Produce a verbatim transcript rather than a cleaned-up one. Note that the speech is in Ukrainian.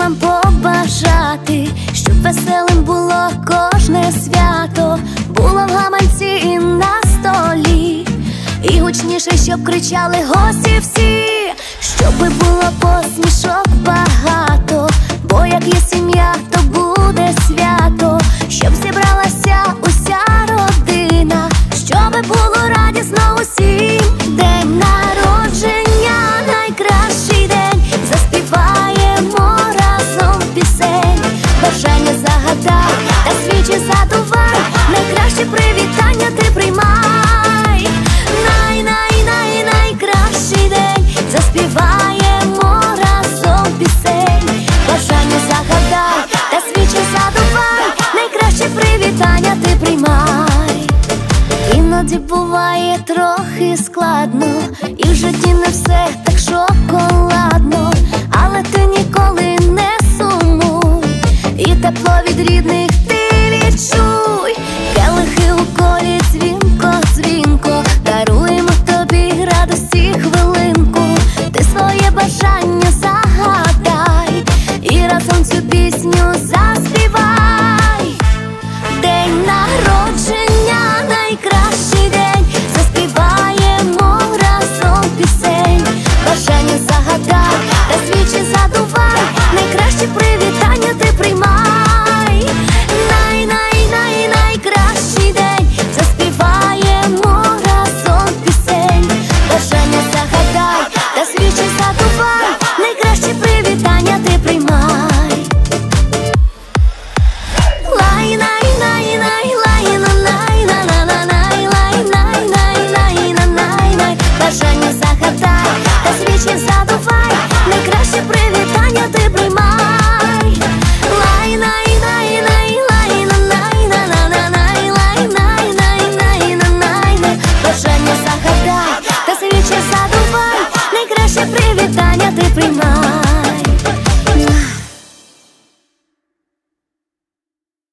вам побажати, щоб веселим було кожне свято, було в гаманці і на столі, і гучніше, щоб кричали гості всі, щоби було посмішок багато, бо як є сім'я, то буде свято, щоб зібралася уся родина, щоби було радісно усім. День народження — найкращий день, заспіваємо разом пісень, бажання загадай та свічі задувай, найкраще привітання ти приймай. Най-най-най-найкращий день, заспіваємо разом пісень, бажання загадай та свічі задувай, найкраще привітання ти приймай. Іноді буває трохи складно, і в житті не все так шоколадно, але ти ніколи не сумуй, і тепло від рідних ти відчуй. Келихи у колі дзвінко-дзвінко, даруємо тобі радості хвилинку, ти своє бажання загадай і разом цю пісню заспівай. День народження — найкращий день, заспіваємо разом пісень, бажання загадай та свічі задувай, найкраще привітання ти приймай. Най-най-най-найкращий день, заспіваємо разом пісень, бажання загадай та свічі задувай, найкраще привітання ти приймай. Бажання загадай та свічі задувай, найкраще привітання ти приймай. Бажання загадай та свічі задувай, найкраще привітання ти приймай.